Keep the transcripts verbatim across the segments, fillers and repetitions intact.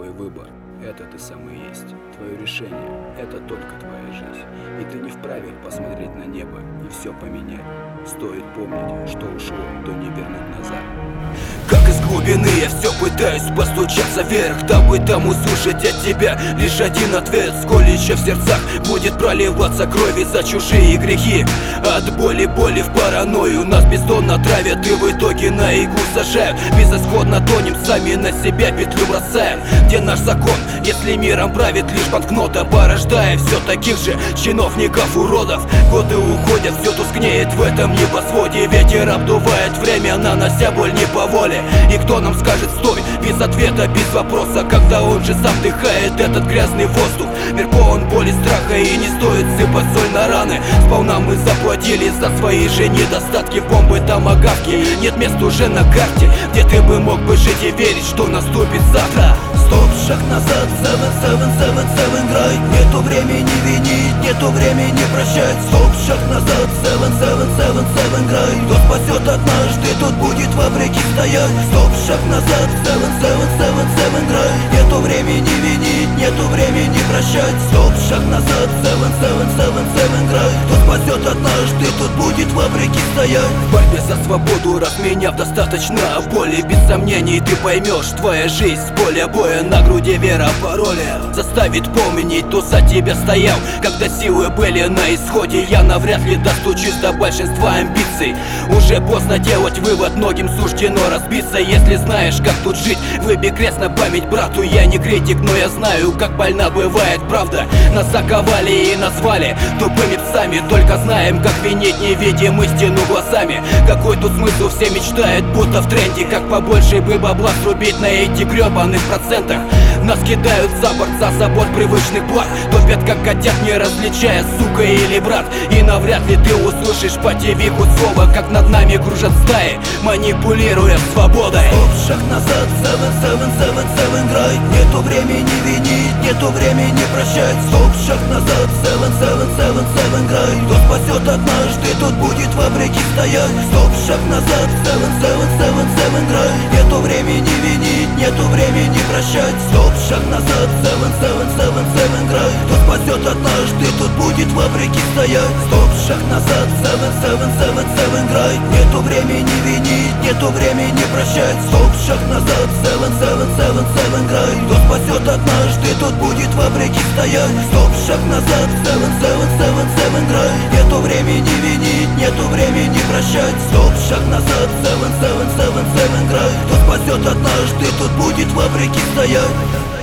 твой выбор, это ты сам и есть. Твое решение — это только твоя жизнь. И ты не вправе посмотреть на небо и все поменять. Стоит помнить, что ушло, то не вернуть назад. Как из глубины я все пытаюсь постучаться вверх, дабы там услышать от тебя лишь один ответ. Сколь еще в сердцах будет проливаться крови за чужие грехи. От боли, боли в паранойю нас бездонно травят и в итоге на иглу сажают. Безысходно тонем, сами на себя петлю бросаем. Где наш закон, если миром правит лишь банкнота, порождая все таких же чиновников уродов? Годы уходят, все тускнеет в этом небосводе. Ветер обдувает время, нанося боль не по воле. И кто нам скажет стой, без ответа, без вопроса, когда он же сам дыхает этот грязный воздух? Мир полон боли, страха, и не стоит сыпать соль на раны. Сполна мы заплатили за свои же недостатки. Бомбы, томагавки, нет мест уже на карте, где ты бы мог бы жить и верить, что наступит завтра. Стоп, шаг назад, seven, seven, seven, seven, грай. Нету времени винить, нету времени прощать. Стоп, шаг назад, seven, seven, seven, seven, грай. Кто спасет однажды, тот будет вопреки стоять. Стоп, шаг назад, seven, seven, seven, seven, грай. Нету времени винить, нету времени прощать. Стоп, шаг назад, seven, seven, seven, seven, грай. Кто спасет однажды, тот будет вопреки стоять. В борьбе за свободу, разменяв достаточно боли, без сомнений ты поймешь, твоя жизнь с поля боя. На груди вера пароли заставит помнить, кто за тебя стоял, когда силы были на исходе. Я навряд ли достучусь до большинства амбиций. Уже поздно делать вывод, многим суждено разбиться. Если знаешь, как тут жить, выбей крест на память брату. Я не критик, но я знаю, как больна бывает правда. Нас заковали и назвали тупыми псами. Только знаем, как винить, не видим истину глазами. Какой тут смысл, все мечтают, будто в тренде. Как побольше бы бабла срубить на этих гребаных процентах. Нас кидают за борт, за забор привычных благ. Топят как котят, не различая, сука или брат. И навряд ли ты услышишь по ТВ хоть слово, как над нами кружат стаи, манипулируя свободой. Стоп, шаг назад, seven, seven, seven, seven, грай. Нету времени винить, нету времени прощать. Стоп, шаг назад, seven, seven, seven, seven, грай. Кто спасет однажды, тот будет вопреки стоять. Стоп, шаг назад, seven, seven, seven, seven, грай. Нету времени винить, нету времени прощать. Стоп, шаг назад, seven, seven, seven, seven, грай. Кто спасет однажды, тот будет вопреки стоять. Стоп, шаг назад, seven, seven, seven, seven, грай. Нету времени винить, нету времени прощать. Стоп, шаг назад, seven, seven, seven, seven, грай. Кто спасет однажды, тот будет вопреки стоять. Стоп, шаг назад, seven, seven, seven, seven, грай. Нету времени винить, нету времени прощать. Стоп, шаг назад, seven, seven, seven, seven, грай. Кто спасет однажды, тот будет вопреки стоять.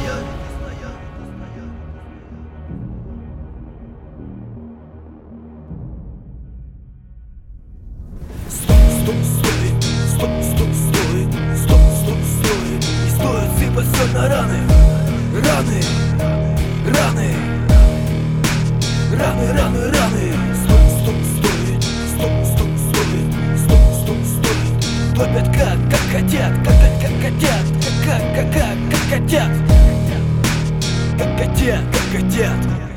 Стоп, стоп, стой, стоп, стоп, стой, стоп, стоп, стой. Не стоит сыпать соль на раны, раны, раны, раны, раны, раны. Стоп, стоп, стой, стоп, стоп, стой, стоп, стоп, стой. Топят как, как хотят, как, как, как хотят, как, как, как, как, как хотят, как хотят, как хотят.